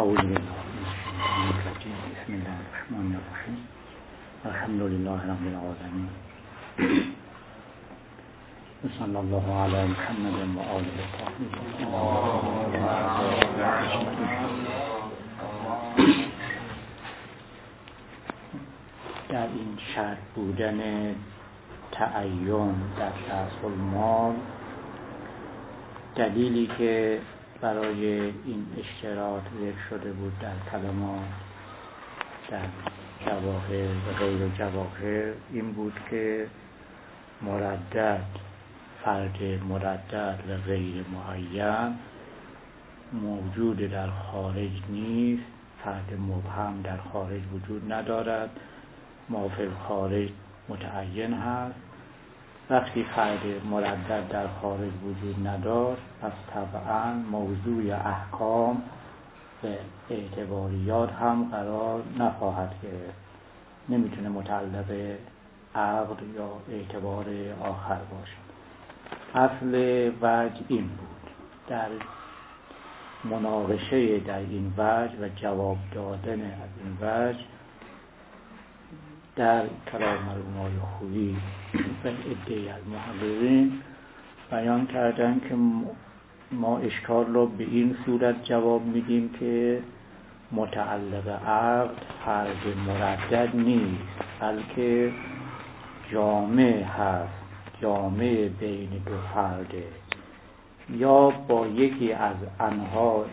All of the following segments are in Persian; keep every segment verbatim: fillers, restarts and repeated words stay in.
اعوذ بالله من الشیطان الرجیم. بسم الله الرحمن الرحیم. الحمد لله رب العالمین. صلی الله علی محمد و آله الطاهرین. در این شرط بودن تعین در رأس المال، دلیلی که برای این اشتراط ذکر شده بود در کلمات، در جواهر و غیر جواهر، این بود که مردد، فرد مردد و غیر معین موجود در خارج نیست. فرد مبهم در خارج وجود ندارد، ما فی الخارج متعین هست. وقتی فرد مردد در خارج وجود نداشت، پس طبعا موضوع احکام و اعتباریات هم قرار نخواهد گرفت، نمیتونه متعلق عقد یا اعتبار آخر باشد. اصل وجه این بود. در مناقشه در این وجه و جواب دادن از این وجه در کلام مرحوم خویی و عده از محققین بیان کردن که ما اشکال رو به این صورت جواب میدیم که متعلق عقد فرد مردد نیست، بلکه جامع هست، جامع بین دو فرده، یا با یکی از انواع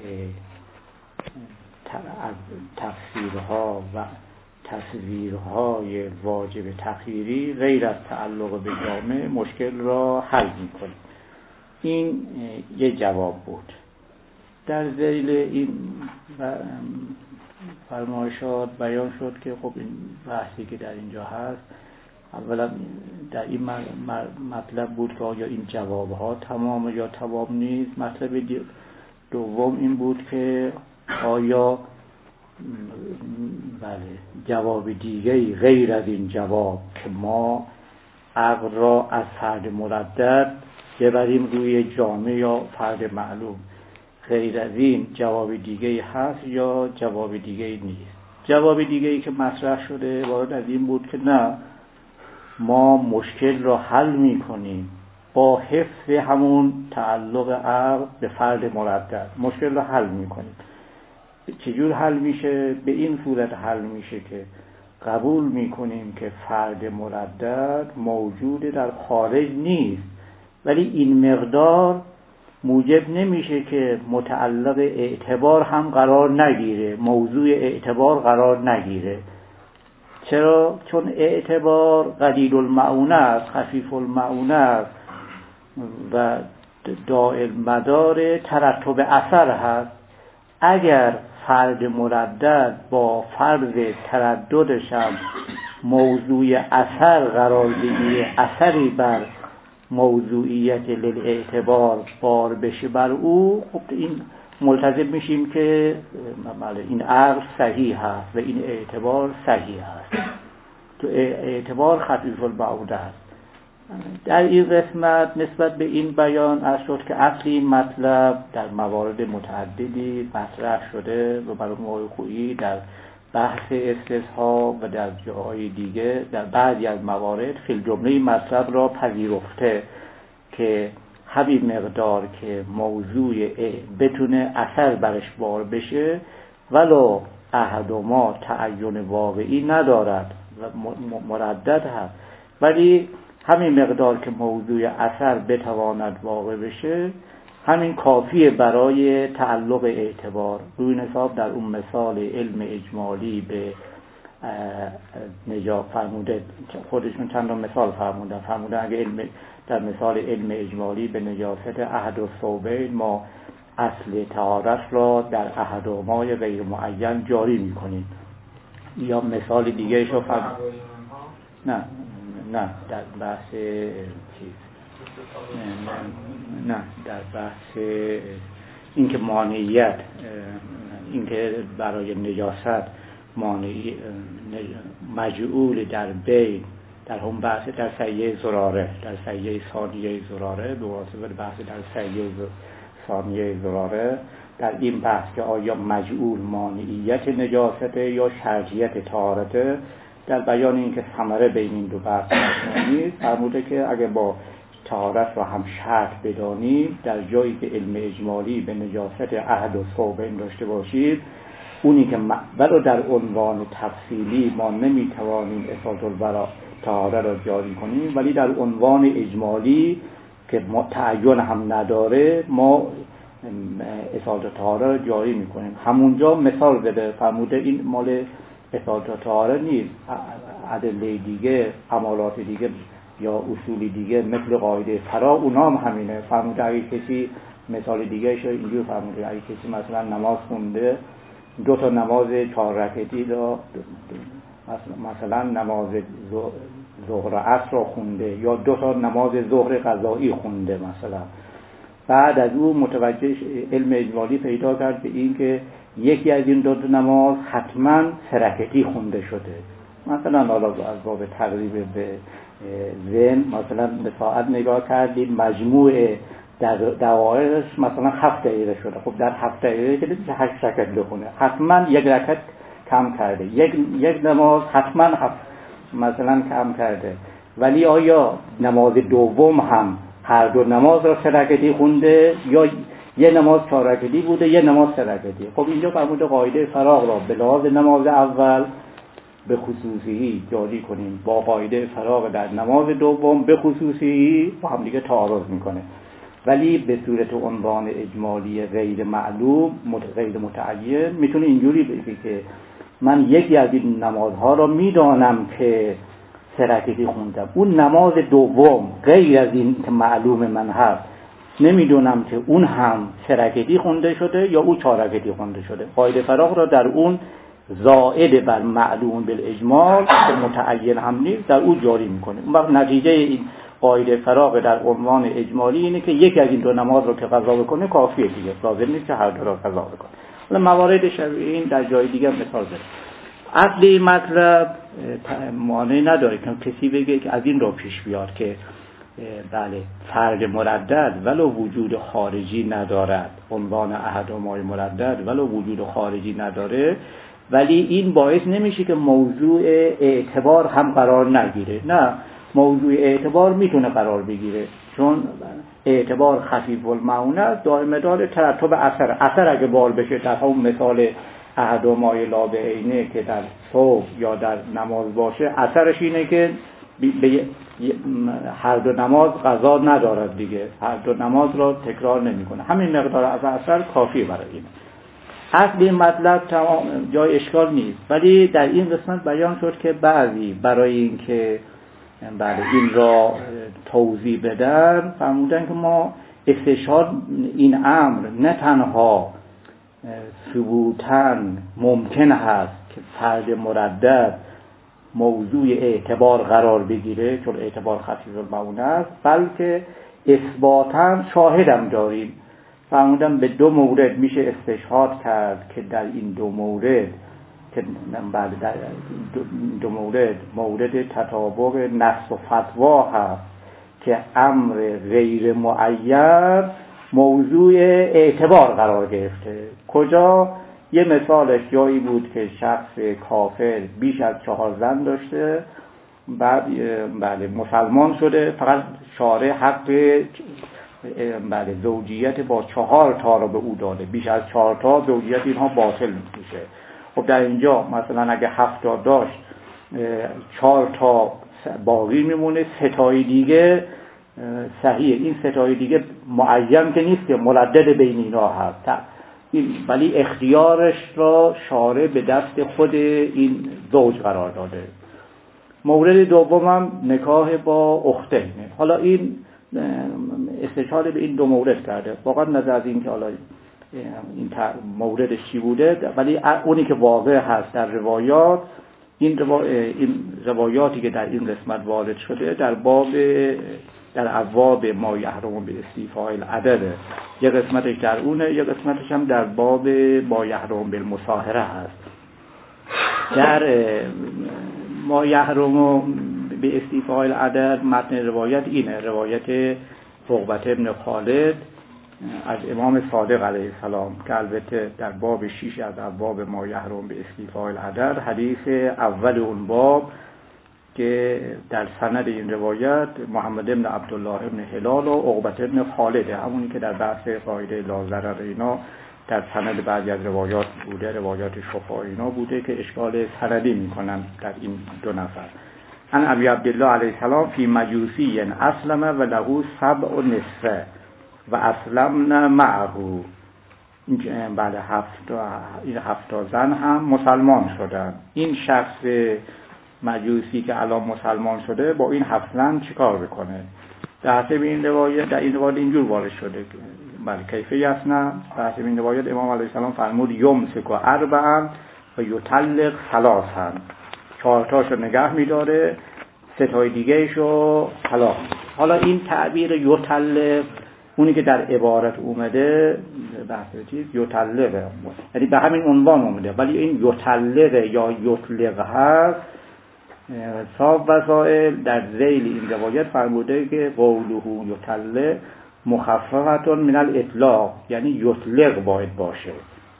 تفسیرها و تصویرهای واجب تخییری غیر از تعلق به جامع مشکل را حل می‌کنه. این یک جواب بود. در ذیل این فرمایشات بیان شد که خب این بحثی که در اینجا هست، اولا در این مطلب بود که آیا این جوابها تمام یا تمام نیست. مطلب دوم این بود که آیا بله جواب دیگری غیر از این جواب که ما عقل را از فرد مردد ببریم روی جامع یا فرد معلوم، غیر از این جواب دیگری هست یا جواب دیگری نیست. جواب دیگری که مطرح شده وارد از این بود که نه، ما مشکل را حل می کنیم با حفظ همون تعلق عقل به فرد مردد، مشکل را حل می کنیم. چجور حل میشه؟ به این صورت حل میشه که قبول میکنیم که فرد مردد موجود در خارج نیست، ولی این مقدار موجب نمیشه که متعلق اعتبار هم قرار نگیره، موضوع اعتبار قرار نگیره. چرا؟ چون اعتبار قلیل المعونه است، خفیف المعونه است و دائم مدار ترتب اثر هست. اگر فرد مردد با فرض ترددش هم موضوع اثر قرار بگیره، اثری بر موضوعیت للاعتبار بار بشه بر او، خب این ملتزم میشیم که این عقل صحیح هست و این اعتبار صحیح هست. تو اعتبار خفیف المعونه است. در این قسمت نسبت به این بیان از شد که اصلی مطلب در موارد متعددی مطرح شده و مرحوم خویی در بحث استصحاب و در جاهای دیگه در بعضی از موارد فی الجمله مطلب را پذیرفته که همین مقدار که موضوع بتونه اثر برش بار بشه ولو احدهما تعین واقعی ندارد و مردد هست، ولی همین مقدار که موضوع اثر بتواند واقع بشه همین کافیه برای تعلق اعتبار. روی حساب در اون مثال علم اجمالی به نجا فرموده، خودشون چند تا مثال فرمودن فرمودن اگه علم در مثال علم اجمالی به نجاست احد الثوبین ما اصل طهارت را در احدهما غیر معین جاری میکنیم. یا مثال دیگه شو فرمود نه نه در بحث چیز نه, نه در بحث اینکه مانعیت، اینکه برای نجاست مانعی مجعول در بین در هم بحث در سیه زراره، در سیه ثانیه زراره به واسطه بحث در سیه ثانیه زراره در این بحث که آیا مجعول مانعیت نجاست یا شرطیت طهارت، در بیان اینکه ثمره بین این دو بحث نیست، فرموده که اگه با طهارت رو هم شرط بدانیم، در جایی که علم اجمالی به نجاست احد و ثوبین داشته باشید، اونی که ولو در عنوان تفصیلی ما نمیتوانیم اثبات البراء طهارت را جاری کنیم، ولی در عنوان اجمالی که تعین هم نداره ما اثبات طهارت را جاری میکنیم. همونجا مثال بده، فرموده این مال اثبات طهارت نیست، ادله دیگه، عمالات دیگه یا اصولی دیگه مثل قاعده فراغ اونا هم همینه. فرموده اگه کسی مثال دیگه شو اینجور فرموده، اگه کسی مثلا نماز خونده، دو تا نماز چهار رکعتی را مثلا نماز ظهر عصر را خونده یا دو تا نماز ظهر قضایی خونده، مثلا بعد از اون متوجه علم اجمالی پیدا کرد به این که یکی از این دو تا نماز حتما سه رکعتی خونده شده، مثلا حالا از باب تقریب به ذهن مثلا به ساعت نگاه کردیم، مجموع دقایقش مثلا هفت دقیقه شده، خب در هفت دقیقه که دیگه هشت رکعت بخونه، حتما یک رکعت کم کرده، یک یک نماز حتما هفت مثلا کم کرده. ولی آیا نماز دوم هم هر دو نماز را سه رکعتی خونده یا یه نماز چهار رکعتی بوده یه نماز سه رکعتی؟ خب اینجا فرموده قاعده فراغ را به لحاظ نماز اول به خصوصی جاری کنیم با قاعده فراغ در نماز دوم به خصوصی با هم دیگه تعارض میکنه، ولی به صورت عنوان اجمالی غیر معلوم غیر متعین میتونه اینجوری بگه که من یکی از این نمازها را میدانم که سه رکعتی خوندم، اون نماز دوم غیر از این که معلوم من هست نمیدونم که اون هم سه رکعتی خونده شده یا اون چهار رکعتی خونده شده. قاعده فراغ را در اون زائد بر معلوم بالاجمال که متعین هم نیست در اون جاری میکنه. اون وقت نتیجه این قاعده فراغ در عنوان اجمالی اینه که یکی از این دو نماز رو که قضا بکنه کافیه دیگه، لازم نیست که هر دو رو قضا بکنه. حالا موارد شبیه این در جای دیگه مثال بزنیم. اصل این مطلب معنی نداره که کسی بگه که از این رو پیش بیاد که بله فرد مردد ولو وجود خارجی ندارد، عنوان احد و مای مردد ولو وجود خارجی نداره، ولی این باعث نمیشه که موضوع اعتبار هم قرار نگیره. نه، موضوع اعتبار میتونه قرار بگیره، چون اعتبار خفیف المعون است، دائم داره ترتب اثر. اثر اگه بال بشه در همون مثال احد و مای لا به عینه که در صبح یا در نماز باشه، اثرش اینه که به هر دو نماز قضا ندارد دیگه، هر دو نماز را تکرار نمیکنه، همین مقدار از اثر کافی برای این. اصل این مطلب تمام جای اشکال نیست، ولی در این قسمت بیان شد که بعضی برای اینکه بله این را توضیح بدن فرمودن که ما استشهاد این امر نه تنها ثبوتاً ممکن هست که فرد مردد موضوع اعتبار قرار بگیره چون اعتبار خفیف المعون است، بلکه اثباتاً شاهدم داریم. فرمودن به دو مورد میشه استشهاد کرد که در این دو مورد که بعد در دو, دو مورد مورد تطابق نص و فتوا هست که امر غیر معین موضوع اعتبار قرار گرفته. کجا؟ یه مثالش جایی بود که شخص کافر بیش از چهار زن داشته، بعد بله مسلمان شده، فقط شارع حق بله زوجیت با چهار تا رو به او داده، بیش از چهار تا زوجیت اینها باطل میشه. خب در اینجا مثلا اگه هفت تا داشت، چهار تا باقی میمونه، سه تای دیگه صحیح، این سه تای دیگه معین که نیست که مردد بین اینا هست، ولی اختیارش را شارع به دست خود این زوج قرار داده. مورد دومم نکاح با اختینه. حالا این استشهاد به این دو مورد کرده، واقعا نظر از این که حالا این موردش چی بوده، ولی اونی که واقع هست در روایات، این, روا... این روایاتی که در این قسمت وارد شده در باب در ابواب ما یحرم به استیفاء العدد، یه قسمتش در اونه، یه قسمتش هم در باب ما یحرم بالمصاهره هست. در ما یحرم به استیفاء العدد متن روایت اینه، روایت عقبه ابن خالد از امام صادق علیه السلام که البته در باب شیش از ابواب ما یحرم به استیفاء العدد، حدیث اول اون باب که در سند این روایت محمد ابن عبدالله ابن هلال و عقبه ابن خالد، همونی که در بحث قاعده لا ضرر اینا در سند بعضی از روایات بوده، روایات شفاعی اینا بوده که اشکال سندی میکنن در این دو نفر. ان ابی عبدالله علیه السلام فی مجوسی اسلم و له سبع نسوه و اسلمن معه. بله هفت این هفت زن هم مسلمان شدن. این شخص مجوسی که الان مسلمان شده با این هفت زن چیکار بکنه؟ در حسب این روایت در این روایت اینجور وارد شده بله کیفه یسنا. در حسب این روایت امام علیه السلام فرمود یمسک اربعا و یطلق ثلاثا، چهار تاشو نگه میداره، سه تای دیگه‌شو طلاق. حالا این تعبیر یطلق اونی که در عبارت اومده بحث چیز یطلقه، یعنی به همین عنوان اومده، ولی این یطلقه یا یطلق هست. صاحب وسائل در ذیل این روایت فرموده که قوله یطلق مخففتون من الاطلاق، یعنی یطلق باید باشه،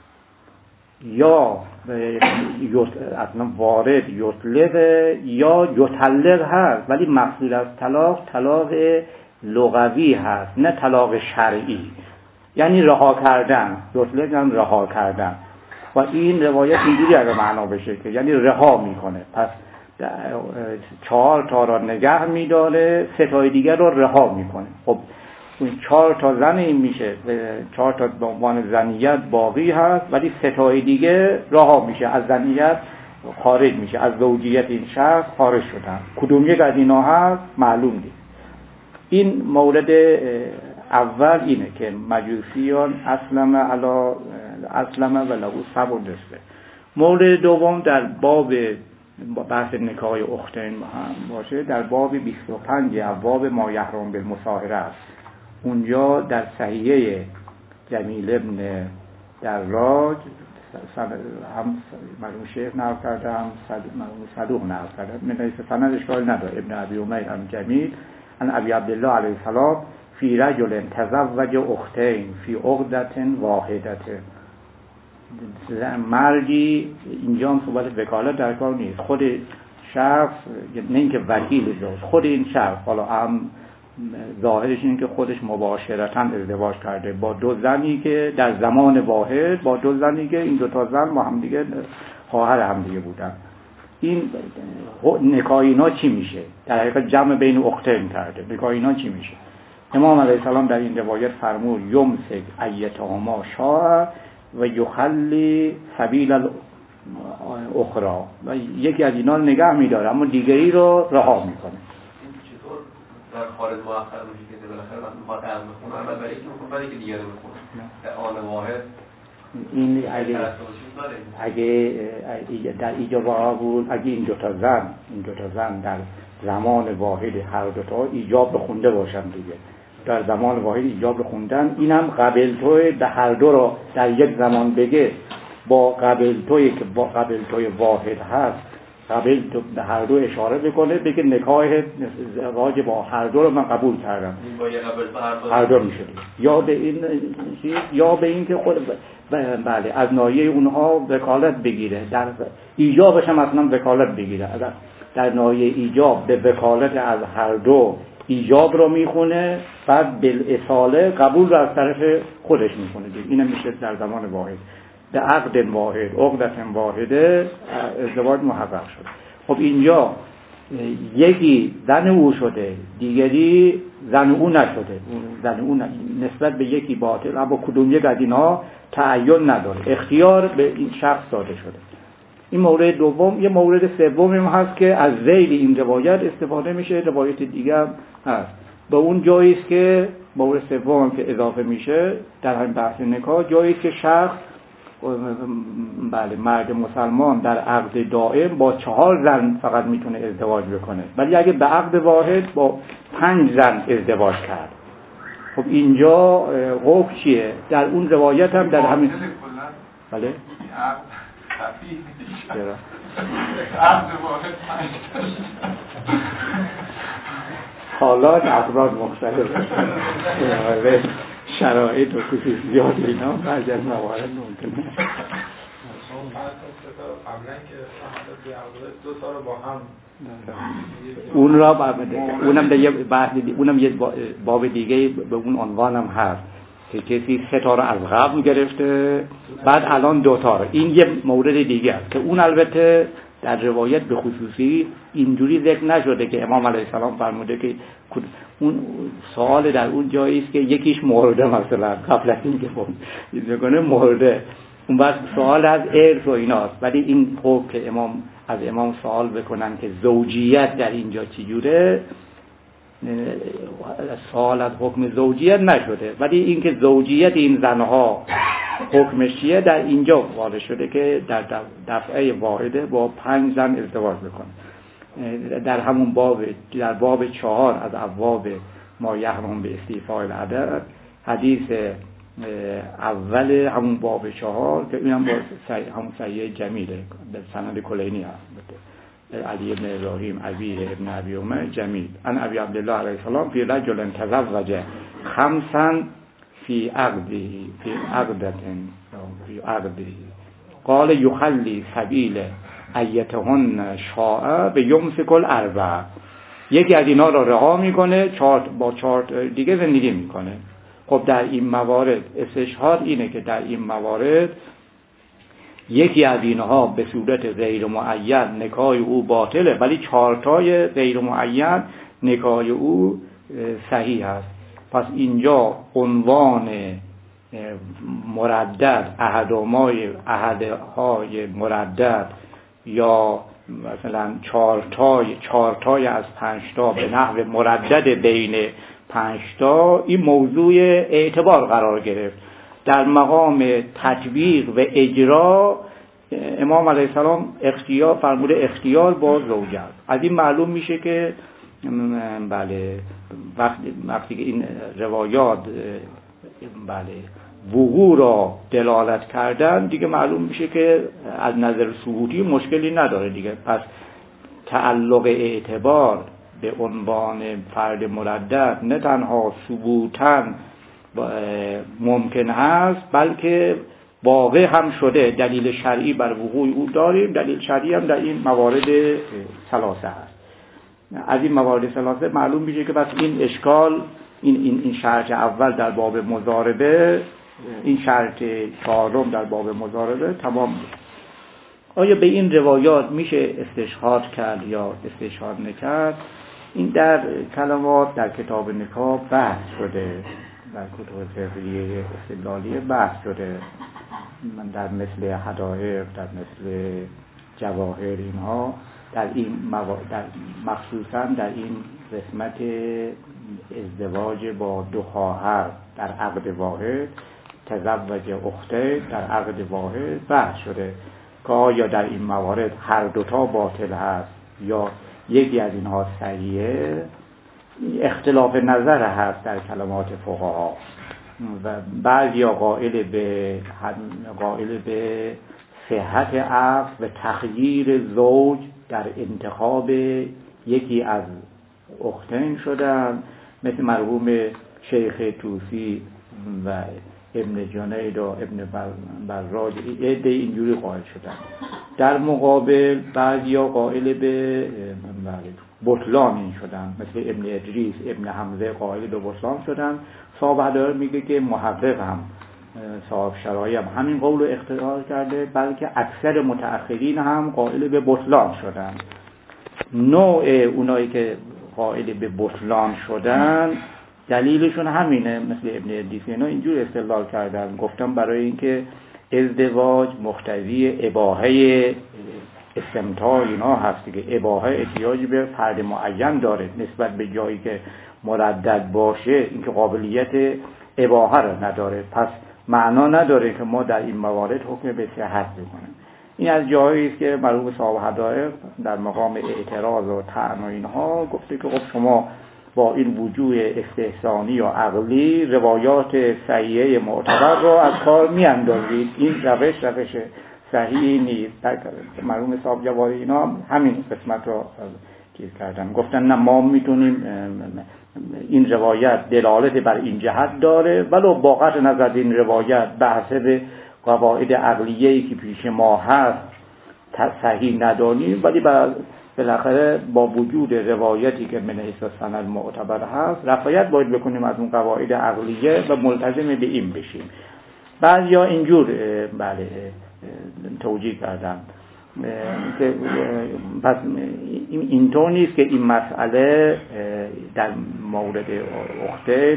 یا اصلا وارد یطلق یا یطلق هست، ولی مقصود از طلاق طلاق لغوی هست نه طلاق شرعی، یعنی رها کردن. یطلق هم رها کردن و این روایت اینجوری اگه معنا بشه که یعنی رها میکنه. پس چهار تا را نگه میداره، سه تای دیگر رو رها میکنه. خب این چهار تا زن این میشه، چهار تا به عنوان زنیت باقی هست، ولی سه تای دیگه رها میشه، از زنیت خارج میشه، از زوجیت این شخص خارج شدن. کدوم یک از اینا هست معلوم نیست. این مورد اول اینه که مجوسیان اسلم علی اسلم و له سبع نسوه. مورد دوم در باب بحث نکاح اختین هم باشه، در باب بیست و پنج ابواب ما یحرم بالمصاهره است. اونجا در صحیحه جمیل ابن دراج هم مرحوم شیخ نقل کرده، هم مرحوم صدوق نقل کرده، من سند اشکال نداره. ابن ابی امیر هم جمیل ان ابی عبدالله علیه السلام فی رجل تزوج اختین فی عقدة واحدة. مردی اینجا هم صحبت وکالت در کار نیست، خود شخص نه اینکه وکیل داشت، خود این شخص حالا هم ظاهرش این که خودش مباشرتاً ازدواج کرده با دو زنی که در زمان واحد، با دو زنی که این دو تا زن با هم دیگه خواهر هم دیگه بودن. این نکاح اینا چی میشه؟ در حقیقت جمع بین اختین کرده. نکاح اینا چی میشه؟ امام علیه السلام در این روایت فرمود یمسک ایتهما شاء و یخلی سبیل الاخرى، و یکی از اینا رو نگه میداره اما دیگری رو رها میکنه. چطور در خارج مؤخر میشه که بالاخره وقتی میخواد عقد بخونه اول برای یکی میخونه برای یکی دیگه رو میخونه در آن واحد؟ این اگه اگه در ایجاب و قبول، اگه این دو تا زن این دو تا زن در زمان واحد هر دو تا ایجاب بخونده باشن دیگه، در زمان واحد ایجاب بخوندن، اینم قبل توی به هر دو رو در یک زمان بگه، با قبل توی که با قبل توی واحد هست قبل تو به هر دو اشاره بکنه، بگه نکاح ازدواج با هر دو رو من قبول کردم، هر دو میشه. یا به این یا به این که خود بله از ناحیه اونها وکالت بگیره، در ایجابش هم اصلا وکالت بگیره، در ناحیه ایجاب به وکالت از هر دو ایجاب رو میخونه، بعد بالاصاله قبول رو از طرف خودش میکنه. اینم میشه در زمان واحد به عقد واحد عقدة واحده ازدواج محقق شد. خب اینجا یکی زن او شده، دیگری زن او نشده، زن او نسبت به یکی باطل، اما کدوم یک از اینها تعین نداره، اختیار به این شخص داده شده. این مورد دوم. یه مورد سوم هم هست که از ذیل این روایت استفاده میشه، روایت دیگه هم هست به اون جایی است که مورد سوم که اضافه میشه در همین بحث نکاح، جایی که شخص بله مرد مسلمان در عقد دائم با چهار زن فقط میتونه ازدواج بکنه، ولی اگه به عقد واحد با پنج زن ازدواج کرد. خب اینجا حکم چیه؟ در اون روایت هم در همین بله حالات افراد مختلف شرایط و خصوصیات اینا بعضی از موارد ممکنه قبلا که دو تا رو با هم اون را اونم در یه بحث اونم یه باب دیگه به اون عنوانم هست که کسی سه تا رو از قبل گرفته بعد الان دو تا رو. این یه مورد دیگه است که اون البته در روایت به خصوصی اینجوری ذکر نشده که امام علیه السلام فرموده که اون سوال در اون جایی است که یکیش مرده مثلا قبل از اینکه بگه مرده اون وقت سوال از ارث و ایناست، ولی این حکم که امام از امام سوال بکنن که زوجیت در اینجا چجوره، سوال از حکم زوجیت نشده، ولی اینکه زوجیت این زنها حکمش چیه در اینجا وارد شده که در دفعه واحده با پنج زن ازدواج بکنه. در همون باب در باب چهار از ابواب ما یحرم به استیفاء العدد حدیث اول همون باب چهار که اینم با همون صحیح جمیله به سند کلینی هست علی ابن ابراهیم ابی ابن ابی عمر جمیل ان ابی عبدالله علیه السلام فی رجل تزوج خمسا فی عقده فی عقدة فی عقده قال یخلی سبیل ایتهن شاء به یمسک الاربع. یکی از اینا را رها میکنه چهار با چهار دیگه زندگی میکنه. خب در این موارد استشهاد اینه که در این موارد یکی از اینها به صورت غیر معین نکاح او باطله، ولی چهارتای غیر معین نکاح او صحیح است. پس اینجا عنوان مردد احدامای احدهای مردد یا مثلا چهارتای چهارتای از پنجتا به نحو مردد بین پنجتا این موضوع اعتبار قرار گرفت. در مقام تطبیق و اجرا امام علیه السلام اختیار فرموده اختیار با زوجه است. از این معلوم میشه که بله وقتی وقتی که این روایات بله وقوع را دلالت کردن دیگه معلوم میشه که از نظر ثبوتی مشکلی نداره دیگه. پس تعلق اعتبار به عنوان فرد مردد نه تنها ثبوتاً ممکن هست بلکه واقع هم شده. دلیل شرعی بر وقوع او داریم، دلیل شرعی هم در این موارد ثلاثه هست. از این موارد ثلاثه معلوم میشه که بس این اشکال این این این شرط اول در باب مضاربه، این شرط چهارم در باب مضاربه تمام میشه. آیا به این روایات میشه استشهاد کرد یا استشهاد نکرد؟ این در کلمات در کتاب نکاح بحث شده، در کتب فقهی استدلالی بحث شده. من در مثل حدائق، در مثل جواهر اینها در این موا... در مخصوصا در این قسمت ازدواج با دو خواهر در عقد واحد، تزوج اخته در عقد واحد بحث شده که آیا در این موارد هر دوتا باطل هست یا یکی از اینها صحیحه. اختلاف نظر هست در کلمات فقها و بعضی قائل به قائل به صحت عقد و تخییر زوج در انتخاب یکی از اختین شدن، مثل مرحوم شیخ طوسی و ابن جنید و ابن براج عده اینجوری قائل شدن. در مقابل بعضی قائل به بطلان این شدن، مثل ابن ادریس ابن حمزه قائل به بطلان شدن. صاحب حدائق میگه که محقق هم صاحب شرایع هم همین قول رو اختیار کرده، بلکه اکثر متأخرین هم قائل به بطلان شدن. نوع اونایی که قائل به بطلان شدن دلیلشون همینه، مثل ابن ادریس اینا اینجور استدلال کردن، گفتم برای اینکه ازدواج مقتضی اباحه استمتاع اینا هست که اباحه احتیاج به فرد معین داره نسبت به جایی که مردد باشه، اینکه قابلیت اباحه رو نداره. پس معنا نداره که ما در این موارد حکم به صحت بکنیم. این از جایی است که مرحوم صاحب حدائق در مقام اعتراض و طعن و اینها گفته که خب شما با این وجوه استحسانی و عقلی روایات صحیحه معتبر را از کار میاندازید. این روش روش صحیحی نیست. مرحوم صاحب جواری اینا همین قسمت را چیز کردن، گفتن نه ما میتونیم این روایت دلالت بر این جهت داره ولو با قطع نظر این روایت به حسب قواعد عقلیه‌ای که پیش ما هست صحیح ندانیم، ولی بالاخره با وجود روایتی که من حیث سند معتبر هست رفایت باید بکنیم از اون قواعد عقلیه و ملتزم به این بشیم. بعضیا اینجور بله توجیه کردن که پس اینطور نیست که این مسئله در مورد اخته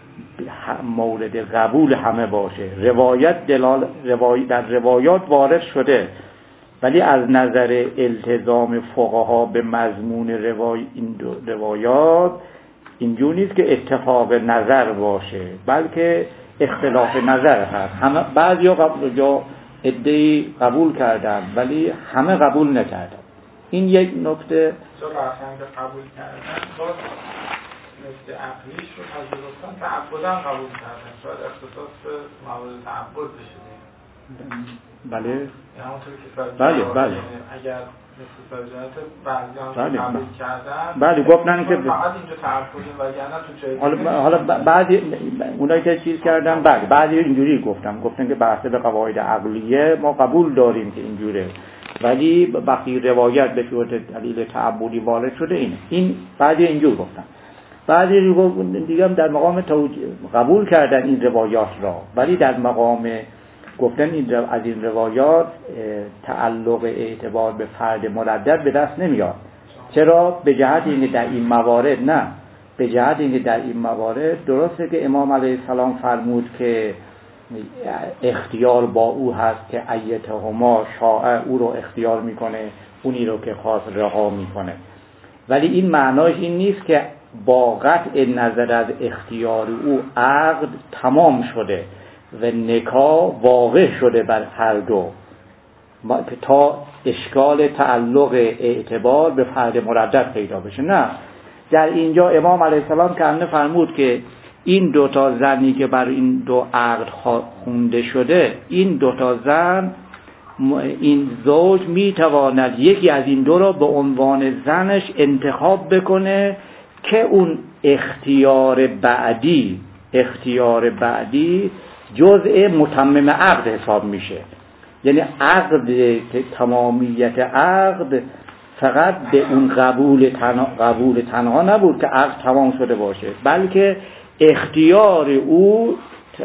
مورد قبول همه باشه. روایت دلال روای در روایات وارد شده، ولی از نظر التزام فقها به مضمون روای این روایات اینجور نیست که اتفاق نظر باشه، بلکه اختلاف نظر هست. همه بعضیا قبول یا ادعی قبول کردن ولی همه قبول نکردن. این یک نکته. چون فرهنگ قبول کردن باز نکته عقلیش رو پذیرفتن، تعبداً قبول کردن، شاید اختصاص به موارد تعبد بشه. بله همونطور که بله بله اگر مثل سرجانت بعضی هم قبول کردن بله گفتن که فقط اینجا تعبدیم وگرنه تو جای حالا حالا بعضی اونایی که چیز کردن بله بعضی اینجوری گفتن گفتن که بحث به قواعد عقلیه ما قبول داریم که اینجوره، ولی وقتی روایت به صورت دلیل تعبدی وارد شده اینه. این بعضی اینجور گفتن، بعضی دیگه هم در مقام قبول کردن این روایات را، ولی در مقام گفتن این رو از این روایات تعلق اعتبار به فرد مردد به دست نمیاد. چرا؟ به جهت اینکه در این موارد نه به جهت اینکه در این موارد درسته که امام علیه السلام فرمود که اختیار با او هست که ایتهما شاء او رو اختیار میکنه، اونی رو که خواست رها میکنه، ولی این معناش این نیست که با قطع نظر از اختیار او عقد تمام شده و نکاح واقع شده بر هر دو تا اشکال تعلق اعتبار به فرد مردد پیدا بشه. نه، در اینجا امام علیه السلام که فرمود که این دوتا زنی که بر این دو عقد خونده شده، این دوتا زن این زوج میتواند یکی از این دو را به عنوان زنش انتخاب بکنه که اون اختیار بعدی اختیار بعدی جزء متمم عقد حساب میشه. یعنی عقد تمامیت عقد فقط به اون قبول تنها, قبول تنها نبود که عقد تمام شده باشه، بلکه اختیار او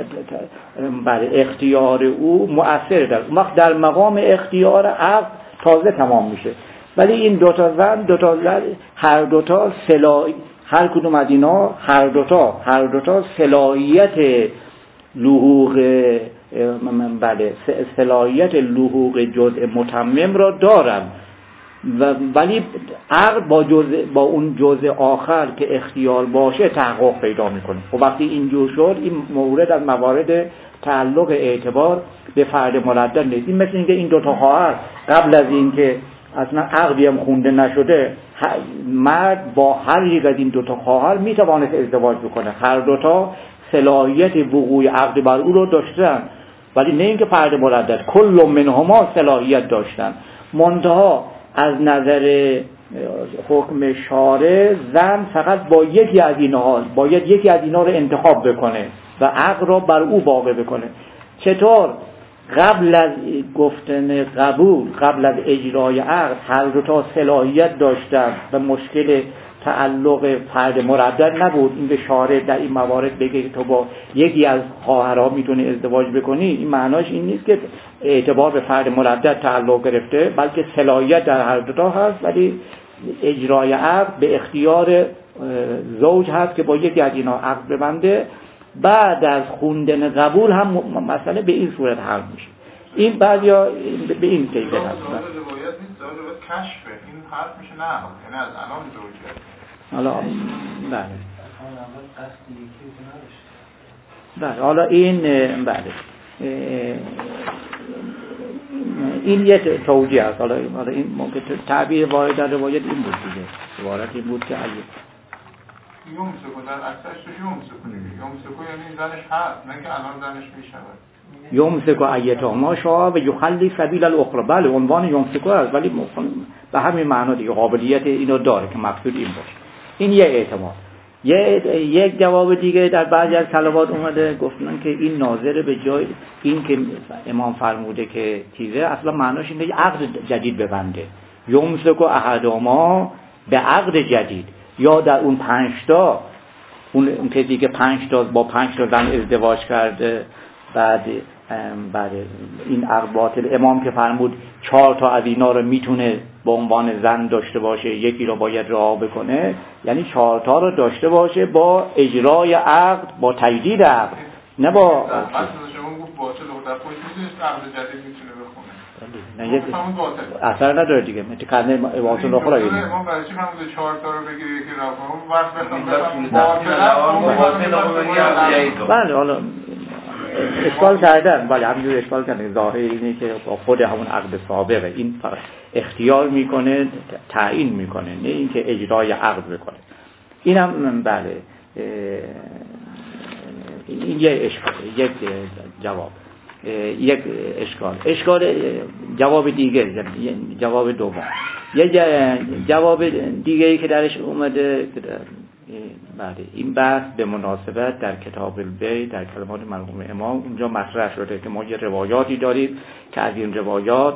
بله اختیار او مؤثر در وقت در مقام اختیار عقد تازه تمام میشه. ولی این دوتا زن دوتا زن هر دوتا صلاح هر کدوم از اینا هر دوتا هر دوتا صلاحیت لحوق بله صلاحیت لحوق جزء متمم را دارن، و ولی عقد با جزء با اون جزء آخر که اختیار باشه تحقق پیدا میکنه. و وقتی اینجور شد این مورد از موارد تعلق اعتبار به فرد مردد نیست. این مثل اینکه این دو تا خواهر قبل از اینکه اصلا عقدی هم خونده نشده مرد با هر یک از این دو تا خواهر میتوانست ازدواج بکنه، هر دو تا صلاحیت وقوع عقد بر او رو داشتن، ولی نه اینکه فرد مردد کل منهما صلاحیت داشتن. منتها از نظر حکم شارع زن فقط با یکی از اینها باید یکی از اینها رو انتخاب بکنه و عقد را بر او واقع بکنه. چطور؟ قبل از گفتن قبول قبل از اجرای عقد هر دو تا صلاحیت داشتن و مشکل تعلق فرد مردد نبود. این به شارع در این موارد بگه تو با یکی از خواهرها میتونی ازدواج بکنی، این معناش این نیست که اعتبار به فرد مردد تعلق گرفته، بلکه صلاحیت در هر دو تا هست، ولی اجرای عقد به اختیار زوج هست که با یکی از اینا عقد ببنده. بعد از خوندن قبول هم مسئله به این صورت حل میشه. این بعضیا به این طریقه هست. روایت نیست، روایت کشفه. این حرف میشه نه، یعنی از الان زوجه. حالا بله. بله حالا این بله این یه توجیه است. حالا حالا این ممکن تعبیر وارد در روایت این بود دیگه. وارد این بود که یمسکو در اصلش توش یمسکو دیگه. یمسکو یعنی زنش هست، نه که الان زنش میشود. یمسکو ایتاما شا و یخلی سبیل الاخرى. بله عنوان یمسکو هست ولی به همین معنا دیگه قابلیت اینو داره که مقصود این باشه. این یه احتمال. یه یک جواب دیگه در بعضی از کلمات اومده گفتن که این ناظر به جای این که امام فرموده که چیزه اصلا معناش اینه عقد جدید ببنده. یمسکو احدهما به عقد جدید، یا در اون پنج تا اون کسی که پنج تا با پنج تا زن ازدواج کرده بعد بعد این عقد باطل، امام که فرمود چهار تا از اینا رو میتونه به عنوان زن داشته باشه، یکی رو باید رها بکنه، یعنی چهار تا رو داشته باشه با اجرای عقد، با تجدید عقد، نه با اصلا شما گفت باطل و در پشت میتونست عقد جدید میتونه بخونه. نه یک اثر نداره دیگه. مثل کنه باطل اخرى اینه. امام برای چی فرمود چهار تا رو بگیری یکی رها کنه؟ اون وقت بخوام بله حالا اشکال کردن، ولی همینجور اشکال کردن. ظاهر اینه که با خود همون عقد سابقه این اختیار میکنه، تعیین میکنه، نه اینکه اجرای عقد بکنه. اینم بله این یه اشکال، یک جواب، یک اشکال. اشکال جواب دیگه، جواب دوم، یه جواب دیگه ای که درش اومده بله این بحث به مناسبت در کتاب البی در کلمات مرحوم امام اونجا مطرح شده که ما یه روایاتی داریم که از این روایات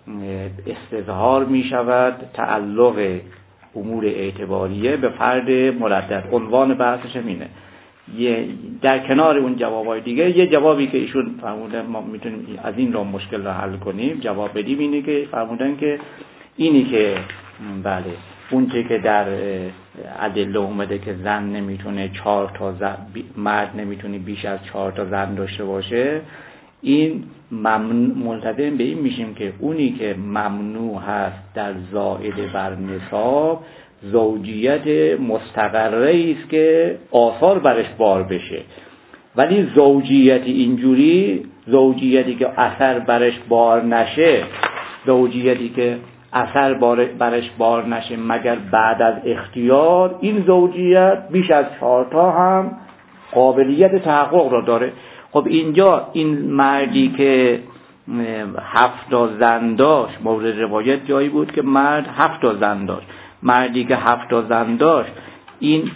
استظهار می شود تعلق امور اعتباریه به فرد مردد. عنوان بحثش اینه. یه در کنار اون جوابای دیگه یه جوابی که ایشون فرمودن ما میتونیم از این را مشکل را حل کنیم، جواب بدیم اینه که فرمودن که اینی که بله اون چه که در ادله اومده که زن نمیتونه چهار تا زن، مرد نمیتونه بیش از چهار تا زن داشته باشه، این ملتزم به این میشیم که اونی که ممنوع هست در زائد بر نصاب زوجیت مستقره است که آثار برش بار بشه، ولی زوجیت اینجوری، زوجیتی که اثر برش بار نشه، زوجیتی که اثر برش بار نشه مگر بعد از اختیار، این زوجیت بیش از چهار تا هم قابلیت تحقق را داره. خب اینجا این مردی که هفت تا زن داشت، مورد روایت جایی بود که مرد هفت تا زن داشت، مردی که هفت تا زن داشت این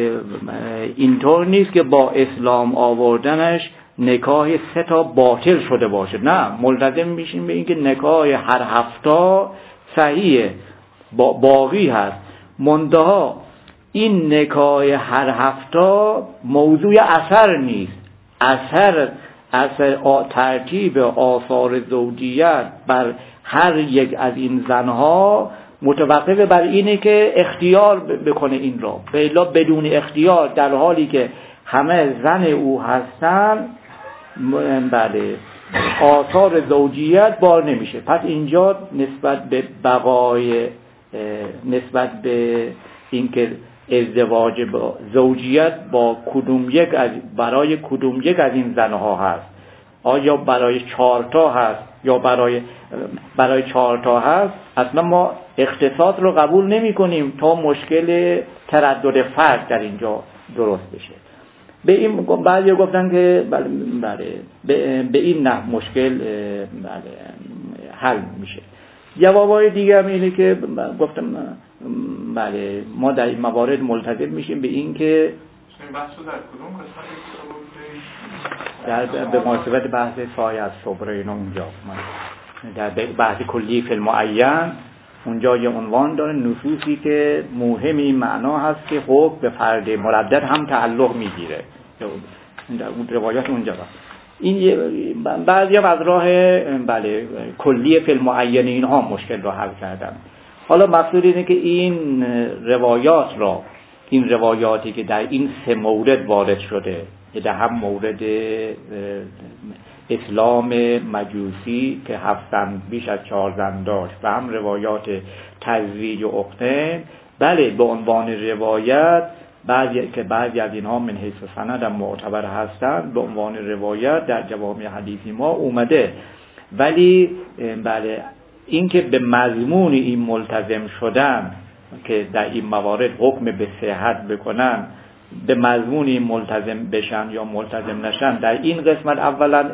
اینطور نیست که با اسلام آوردنش نکاح سه تا باطل شده باشه، نه، ملتزم میشیم به این که نکاح هر هفتا صحیحه، با باقی هست. منتها این نکاح هر هفتا موضوع اثر نیست، اثر اثر ترتیب آثار زوجیت بر هر یک از این زنها متوقف بر اینه که اختیار بکنه این را، بلا بدون اختیار در حالی که همه زن او هستن بله آثار زوجیت بار نمیشه. پس اینجا نسبت به بقای نسبت به اینکه ازدواج با زوجیت با کدوم یک از برای کدوم یک از این زنها هست، آیا برای چهار تا هست یا برای برای چهار تا هست، اصلا ما اختصاص رو قبول نمی کنیم تا مشکل تردد فرد در اینجا درست بشه. به این بعضی گفتن که بله, بله به, به این نه مشکل بله حل میشه. جوابای دیگه هم اینه که گفتم بله ما در این موارد ملتزم میشیم به این که این بحثو در کدوم قسمت در به مناسبت بحث سایه از صبر اینا اونجا در بحث کلی فی المعین اونجا یه عنوان داره نصوصی که مهم این معنا هست که حکم به فرد مردد هم تعلق میگیره، در اون روایات اونجا هست. این بعضی هم از راه بله کلی فی المعین اینها مشکل رو حل کردن. حالا مقصود اینه که این روایات را این روایاتی که در این سه مورد وارد شده، در هم مورد اسلام مجوسی که هفت زن بیش از چهار زن داشت و هم روایات تزویج و عقد، بله به عنوان روایت بعضی که بعضی از اینها من حیث سند هم معتبر هستند به عنوان روایت در جوامع حدیثی ما اومده، ولی بله این که به مضمون این ملتزم شدن که در این موارد حکم به صحت بکنن به مضمونی ملتزم بشن یا ملتزم نشن، در این قسمت اولا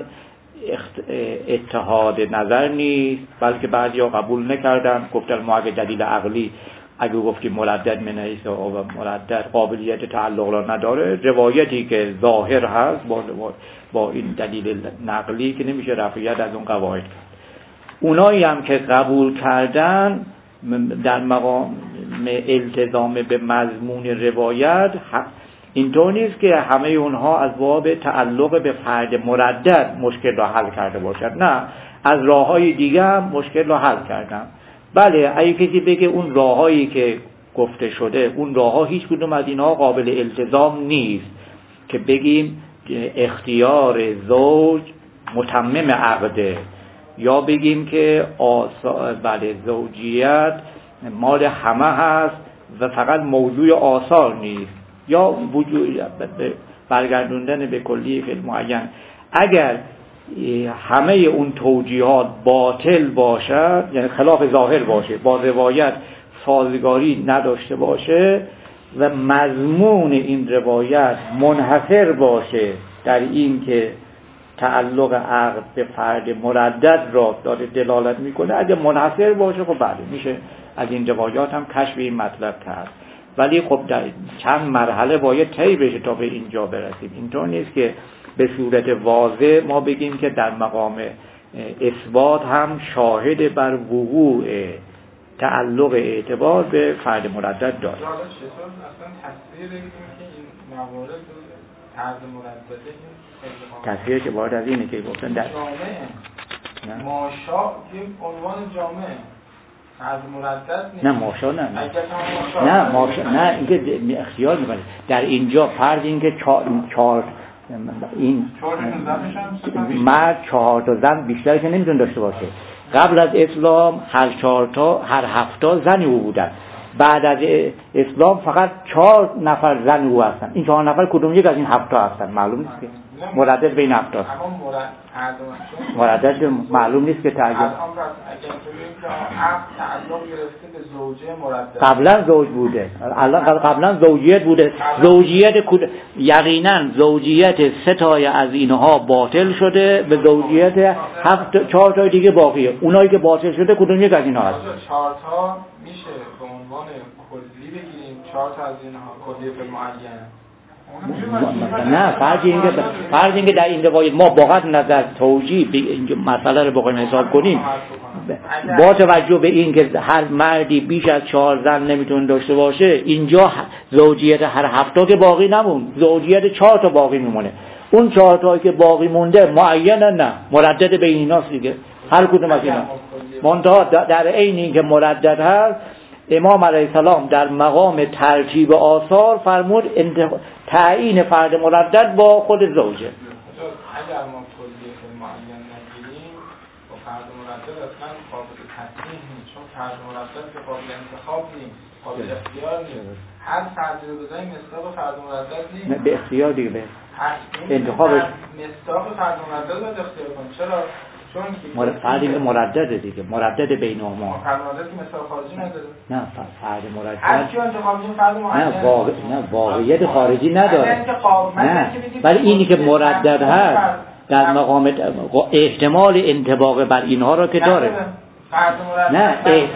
اتحاد نظر نیست، بلکه بعضیا قبول نکردن، گفتن ما اگه دلیل عقلی اگه گفتیم مردد من حیث و مردد قابلیت تعلق را نداره، روایتی که ظاهر هست با, با این دلیل نقلی که نمیشه رفعیت از اون قواعد کرد. اونایی هم که قبول کردن در مقام التزام به مضمون روایت، اینطور نیست که همه اونها از باب تعلق به فرد مردد مشکل را حل کرده باشد، نه، از راههای دیگه هم مشکل را حل کردن. بله، اگه کسی بگه اون راههایی که گفته شده اون راهها هیچ کدوم از اینها قابل التزام نیست که بگیم اختیار زوج متمم عقده، یا بگیم که آثار بله زوجیت مال همه هست و فقط موضوع آثار نیست، یا وجود برگردوندن به کلیه فعل معین. اگر همه اون توجیهات باطل باشد، یعنی خلاف ظاهر باشه، با روایت سازگاری نداشته باشه و مضمون این روایت منحصر باشه در این که تعلق عقد به فرد مردد را داره دلالت میکنه، اگه منحصر باشه خب بله میشه از این روایات هم کشف این مطلب کرد. ولی خب در چند مرحله باید طی بشه تا به اینجا برسیم. اینطور نیست که به صورت واضح ما بگیم که در مقام اثبات هم شاهد بر وقوع تعلق اعتبار به فرد مردد داره. چطور اصلا تصویر این که این موارد فرد مردده تصویر که وارد از اینه که گفتن در جامعه ماشا یک عنوان جامعه فرد مردد نیست. نه ماشا نه نه نه ماشا نه، اینکه اختیار میکنه در اینجا فرض اینکه چهار چهار این مرد چهار تا زن بیشتر که نمیتونه داشته باشه. قبل از اسلام هر چهار تا هر هفت تا زنی او بودن، بعد از اسلام فقط چهار نفر زن او هستن. این چهار نفر کدوم یک از این هفت تا هستن معلوم نیست که مردد بین هفت تا مردد معلوم نیست که تعجب قبلا زوج بوده، قبلا زوجیت بوده. زوجیت یقینا زوجیت سه تای از اینها باطل شده، به زوجیت هفت چهار تای دیگه باقیه. اونایی که باطل شده کدوم یک از اینها هست؟ چهار تا میشه به عنوان کلی بگیریم، چهار تا از اینها کلی به معین. نه، فرض اینکه فرض اینکه در این روایت ما باقت نظر توجیه اینکه مسئله رو بخوایم حساب کنیم با توجه به این که هر مردی بیش از چهار زن نمیتونه داشته باشه، اینجا زوجیت هر هفته که باقی نمون، زوجیت چهار تا باقی میمونه. اون چهار تایی که باقی مونده معینه، نه مردد بین ایناست دیگه، هر کدوم از اینا. منتها در عین اینکه مردد هست، امام علیه السلام در مقام ترتیب آثار فرمود تعیین فرد مردد با خود زوجه. اگر ما کلیه معین نگیریم با فرد مردد اصلا قابل تصمیم نیست، چون فرد مردد که قابل انتخاب نیست، قابل اختیار نیست. هر فردی رو بزنیم مصداق فرد مردد نیست. نه به اختیار دیگه به انتخابش مصداق فرد مردد باید اختیار کنیم. چرا؟ مورد فردی که مردده دیگه، مردد بینهما. فرد مردد که مثال خارجی نداره. نه فرد مردد هر کی انتخاب کنیم فرد معین. نه واقع نه واقعیت خارجی نداره. نه ولی اینی که مردد هست در مقام احتمال انطباق بر اینها را که داره. فرد مردد نه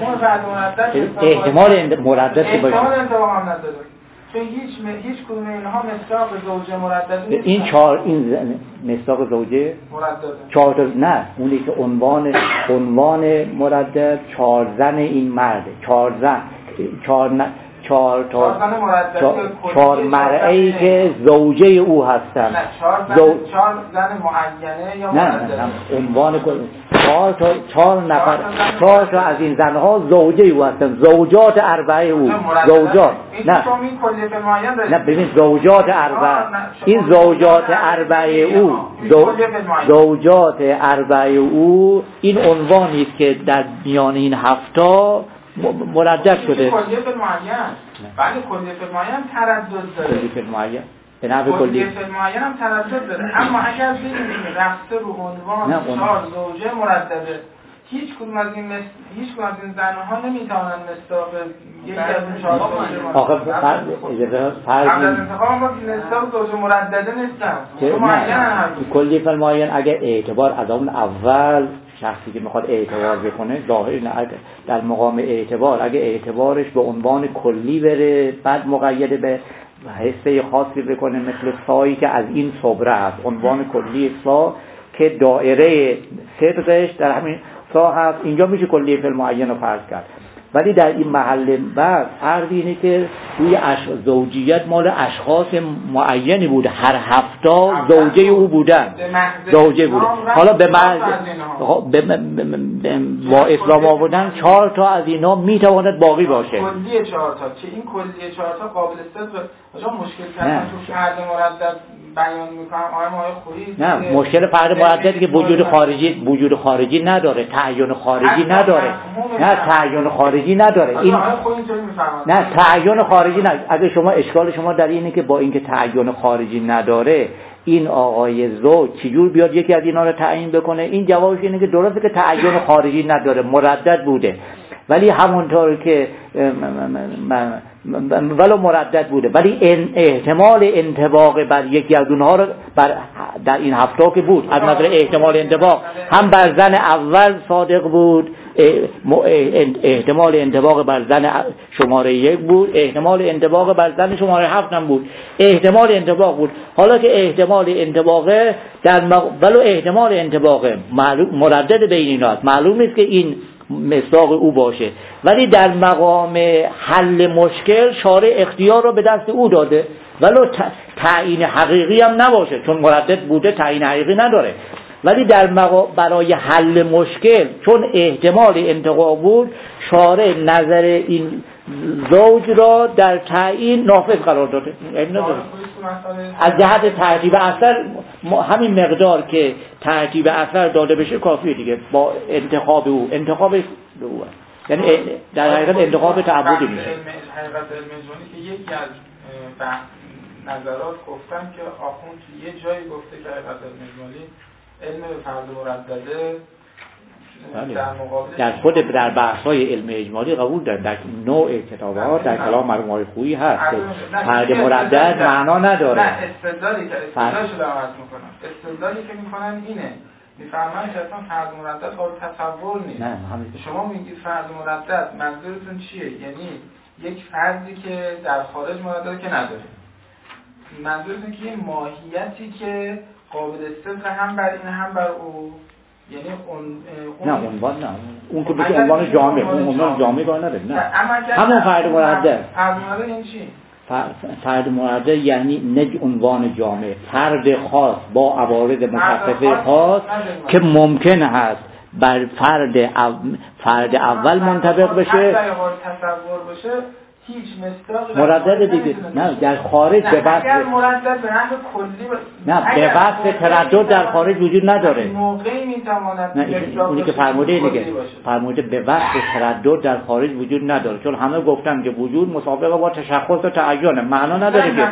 احتمال مردد که باشه. احتمال انطباق هم نداره. چون هیچ هیچ کدوم اینها مصداق زوجه مردد نیست. این چهار این مصداق زوجه مردد چهار تا نه، اونی که عنوان عنوان مردد چهار زن این مرده، چهار زن چهار نه چهار تا چهار مرئی که زوجه او هستن. نه چهار زن, زو... چهار زن معینه یا نه نه نه عنوان چهار تا چهار نفر چهار تا از این زنها زوجه او هستن، زوجات اربعه او زوجات. نه نه ببین زوجات اربعه، این زوجات اربعه او زوجات اربعه او این عنوانی است که در میان این هفتا مردد شده. کلیه فعل معین. بله کلیه فعل معین تردد داره. کلیه فعل معین به نحو کلی. کلیه فعل معین هم تردد داره. اما اگر ببینیم رفته رو عنوان چهار زوجه مردده، هیچ کدوم از این مس... هیچ کدوم از این زنها نمیتونن مصداق یکی از این چهار تا باشه. آخه فرض اجازه فرض قبل از انتخاب ما مصداق زوج مردده نیستن. تو معینن کلی فعل معین اگه اعتبار از اون اول شخصی که میخواد اعتبار بکنه ظاهر نه در مقام اعتبار اگه اعتبارش به عنوان کلی بره بعد مقید به حصه خاصی بکنه مثل سایی که از این صبره است عنوان کلی سا که دایره صدقش در همین سا هست اینجا میشه کلی فعل معین رو فرض کرد. ولی در این محل بعد فرض اینه که روی زوجیت مال اشخاص معینی بوده هر هفتا زوجه او بودن زوجه بوده حالا به محض با اسلام آوردن چهار تا از اینا میتواند باقی باشه کلیه چهار تا که این کلیه چهار تا قابل استدلال آجا مشکل کردن تو فرد مردد بیان میکنم آقای ماهای خویی نه مشکل فرد مرددی که وجود خارجی وجود خارجی نداره تعین خارجی نداره نه تعین خارجی نداره این نه تعین خارجی نداره. اگه شما اشکال شما در اینه که با اینکه تعین خارجی نداره این آقای زوج چجور بیاد یکی از اینا رو تعیین بکنه این جوابش اینه که درسته که تعین خارجی نداره مردد بوده ولی همونطور که ولو مردد بوده ولی احتمال انطباق بر یکی از اونها رو بر در این هفته که بود از نظر احتمال انطباق هم بر زن اول صادق بود احتمال انطباق بر زن شماره یک بود احتمال انطباق بر زن شماره هفت هم بود احتمال انطباق بود حالا که احتمال انطباق در مق... ولو احتمال انطباق مردد بین اینا معلوم نیست که این مصداق او باشه ولی در مقام حل مشکل شارع اختیار رو به دست او داده ولو تعیین حقیقی هم نباشه چون مردد بوده تعیین حقیقی نداره ولی در مقام برای حل مشکل چون احتمال انتقام بود شارع نظر این زوج را در تعیین نافذ قرار داده از جهت ترتیب اثر همین مقدار که ترتیب اثر داده بشه کافیه دیگه با انتخاب او انتخاب او یعنی در حقیقت انتخاب تعبدی میشه. حقیقت علم که یکی از نظرات گفتن که آخوند یه جایی گفته که حقیقت علم علم به فرد مردده در خود در بحث‌های علم اجمالی قبول دارن در نوع کتابات در کلام مرحوم آقای خویی هست فرد مردد معنا نداره نه استدلالی که استدلالشو دارم عرض میکنم استدلالی که میکنن اینه میفهمن که اصلا فرد مردد قابل تصور نیست نه شما میگید فرد مردد منظورتون چیه یعنی یک فردی که در خارج مردد که نداره منظورتون که یه ماهیتی که قابل صدق هم بر این هم بر او یعنی اون نه عنوان نه اون که به عنوان جامع اون عنوان جامع کار نداره نه همون فرد مردد فرد مردد یعنی چی فرد مردد یعنی نه عنوان جامع فرد خاص با عوارض مخففه خاص که ممکن هست بر فرد او فرد اول منطبق بشه تصور بشه هیچ مصداقی مردد دیگه نه در خارج به بحث اگر مردد به نحو کلی ب... نه به بحث تردد در خارج وجود نداره موقعی میتواند نه اونی که فرموده دیگه فرموده به بحث تردد در خارج وجود نداره چون همه گفتن که وجود مسابقه با تشخص و تعین معنا نداره که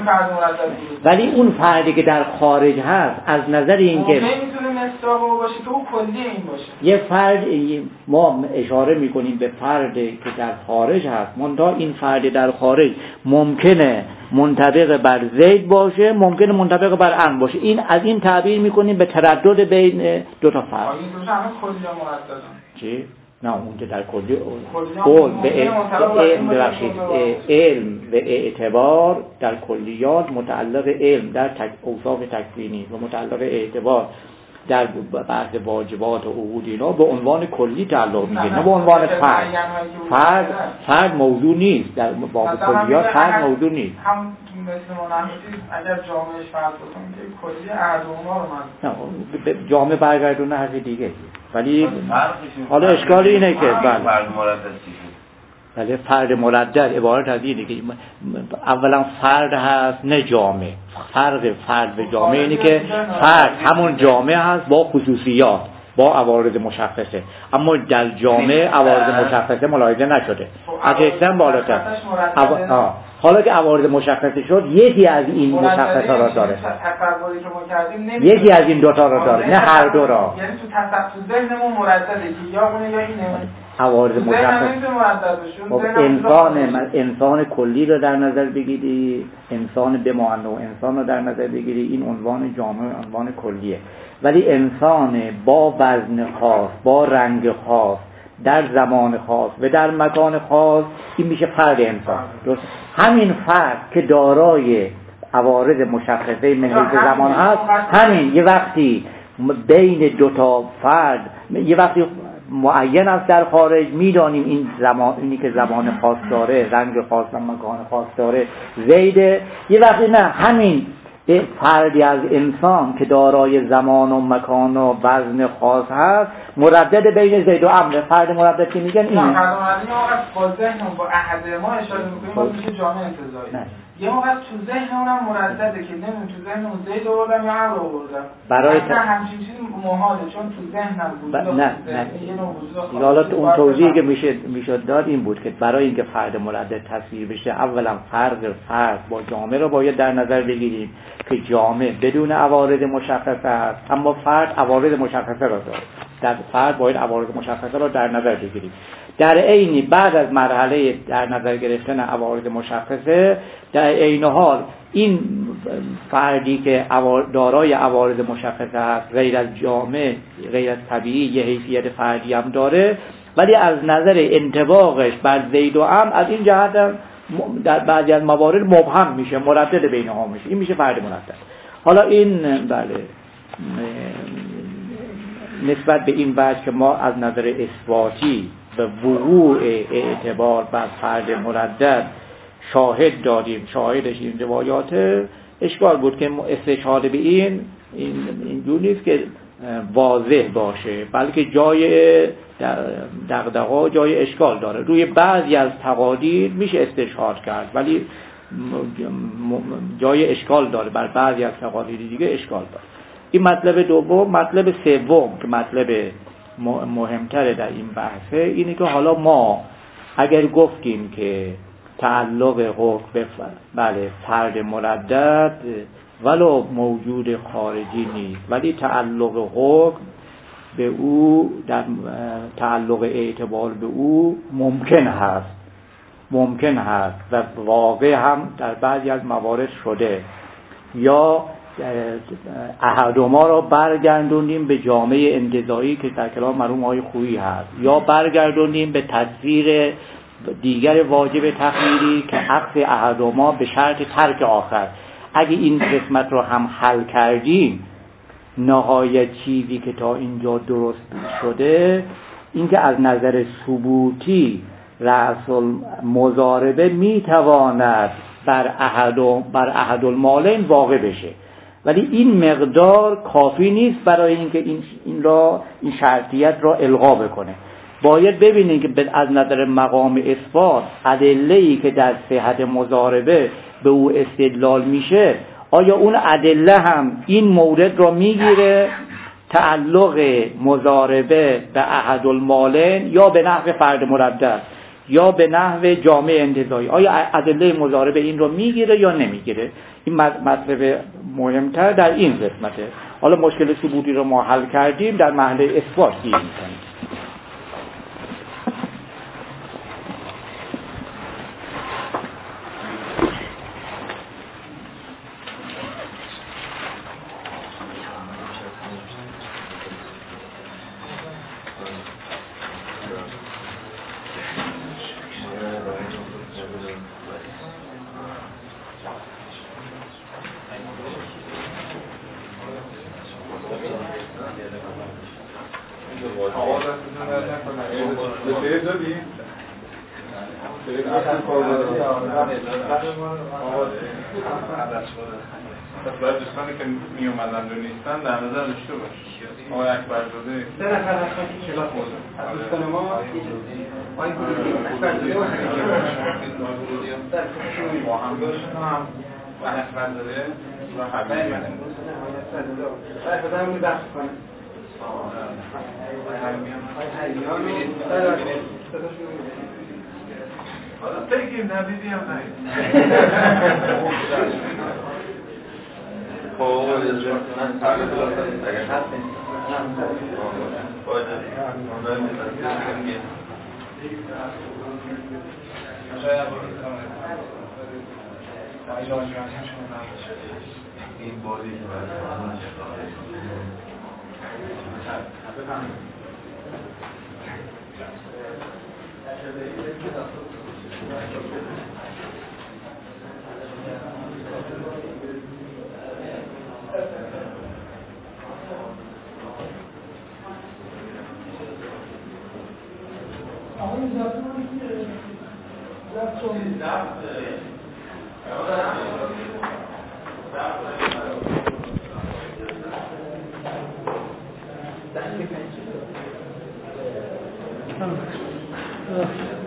ولی اون فردی که در خارج هست از نظر اینکه نمیتونه مصداق باشه که اون کلی این باشه یه فرد ما اشاره میکنیم به فردی که در خارج هست منتها این فرد در خارج ممکنه منطبق بر زید باشه ممکنه منطبق بر عن باشه این از این تعبیر میکنیم به تردد بین دو تا فرد این دوست همه کلی مرددن چی؟ نه اون که در کلی قول به علم ببخشید علم به اعتبار در کلیات متعلق علم در اوصاف تکوینی و متعلق اعتبار در بحث واجبات و عقود اینا به عنوان کلی تعلق میگیره نه به عنوان فرد فرد فرد موضوع نیست در باب کلیات فرد موضوع نیست هم مثل منحصی اگر جامعش فرد بکنم که کلی اعدوما رو من نه جامعه برگردونه حرف دیگه ولی حالا اشکال اینه که فرد مردد بله فرد مردد عبارت از اینه که اولا فرد هست نه جامعه فرق فرد و جامعه اینه که فرد همون جامعه هست با خصوصیات با عوارض مشخصه، اما در جامعه عوارض مشخصه ملاحظه نشده. اصلا بالاتر عو... حالا که عوارض مشخصه شد یکی از این مشخصه را داره، یکی از این دوتا را داره، نه هر دو را. یعنی تو تصور ذهنمون مردده که یا اونه یا اینه. عوارض مشخص خب انسان انسان کلی رو در نظر بگیری، انسان به معنی انسان رو در نظر بگیری، این عنوان جامع عنوان کلیه. ولی انسان با وزن خاص، با رنگ خاص، در زمان خاص و در مکان خاص، این میشه فرد انسان. درست؟ همین فرد که دارای عوارض مشخصه من حیث زمان هست، همین یه وقتی بین دو تا فرد یه وقتی معین است در خارج، میدانیم این زمان، اینی که زمان خاص داره، رنگ خاص و مکان خاص داره، زیده. یه وقتی نه، همین فردی از انسان که دارای زمان و مکان و وزن خاص هست، مردد بین زید و عمرو. فرد مردد که میگن این نه، هر با ذهن با احد ما اشاره میکنیم با میشه جامعه انتزاعی. یه موقع تو ذهن اونم مردده که نمیم تو ذهن اون زید آوردم یا عمرو آوردم، برای تا همچین چیزی محاله، چون تو ذهنم وجود ب... نه نه دیگه. حالا اون توضیحی که میشه میشد داد این بود که برای اینکه فرد مردد تصویر بشه، اولا فرق فرد با جامعه رو باید در نظر بگیریم که جامعه بدون عوارض مشخصه است، اما فرد عوارض مشخصه را داره. در فرد باید عوارض مشخصه را در نظر بگیریم. در عینی بعد از مرحله در نظر گرفتن عوارض مشخصه، در عین حال این فردی که دارای عوارض مشخصه هست، غیر از جامع، غیر از طبیعی، یه حیثیت فردی هم داره، ولی از نظر انطباقش بر زید و عمرو از این جهت هم در بعضی از موارد مبهم میشه، مردد بینها میشه. این میشه فرد مردد. حالا این بله نسبت به این وجه که ما از نظر اثباتی به وقوع اعتبار بر فرد مردد شاهد داریم، شاهدش این روایات، اشکال بود که استشهاد به این اینجور نیست که واضح باشه، بلکه جای دغدغه، جای اشکال داره. روی بعضی از تقادیر میشه استشهاد کرد، ولی جای اشکال داره، بر بعضی از تقادیر دیگه اشکال داره. این مطلب دوم. مطلب سوم که مطلب مهمتره در این بحثه اینه که حالا ما اگر گفتیم که تعلق حکم به بله فرد مردد ولو موجود خارجی نیست، ولی تعلق حکم به او، در تعلق اعتبار به او ممکن هست، ممکن هست و واقع هم در بعضی از موارد شده. یا احدهما را برگردونیم به جامعه انتزاعی که در کلام مرحوم آقای خویی هست، یا برگردونیم به تصویر دیگر واجب تخییری که عکس احدهما به شرط ترک آخر. اگه این قسمت رو هم حل کردیم، نهایت چیزی که تا اینجا درست شده این که از نظر ثبوتی رأس المضاربه میتواند بر احد بر احد المالین واقع بشه، ولی این مقدار کافی نیست برای اینکه این این را این شرطیت را الغا بکنه. باید ببینید که از نظر مقام اثبات ادله‌ای که در صحت مضاربه به او استدلال میشه، آیا اون ادله هم این مورد را میگیره، تعلق مضاربه به احد المالین یا به نحو فرد مردد یا به نحو جامعه انتزاعی، آیا ادله مضاربه این رو میگیره یا نمیگیره؟ این مطلب مهمتر در این قسمته. حالا مشکل ثبوتی رو ما حل کردیم، در محل اثبات گیر میکنیم. پس باید دوستانی که می اومدن رو نیستن در نظر داشته باشید. آقای اکبرزاده سه نفر از خاکی کلاس موضوع از دوستان ما آقای گروهی اکبرزاده و حقیقی با هم داشتن هم و اکبرزاده و حقیقی باید بدن رو بخش کنم. حالا بگیم ندیدی هم نهید خب من تعلیق دارم اگر هستیم باید این بازی که باید Thank you.